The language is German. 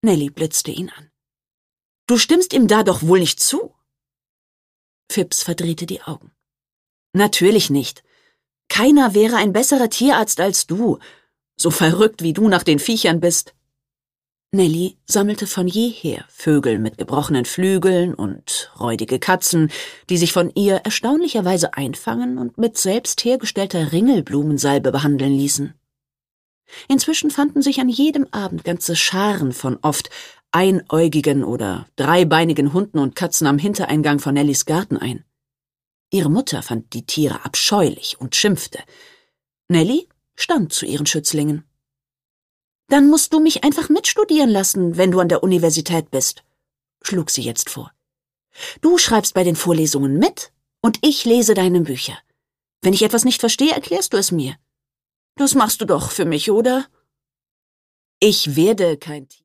Nellie blitzte ihn an. »Du stimmst ihm da doch wohl nicht zu?« Phipps verdrehte die Augen. »Natürlich nicht. Keiner wäre ein besserer Tierarzt als du, so verrückt wie du nach den Viechern bist.« Nellie sammelte von jeher Vögel mit gebrochenen Flügeln und räudige Katzen, die sich von ihr erstaunlicherweise einfangen und mit selbst hergestellter Ringelblumensalbe behandeln ließen. Inzwischen fanden sich an jedem Abend ganze Scharen von oft einäugigen oder dreibeinigen Hunden und Katzen am Hintereingang von Nellies Garten ein. Ihre Mutter fand die Tiere abscheulich und schimpfte. Nellie stand zu ihren Schützlingen. »Dann musst du mich einfach mitstudieren lassen, wenn du an der Universität bist«, schlug sie jetzt vor. »Du schreibst bei den Vorlesungen mit und ich lese deine Bücher. Wenn ich etwas nicht verstehe, erklärst du es mir. Das machst du doch für mich, oder?« »Ich werde kein Tier.«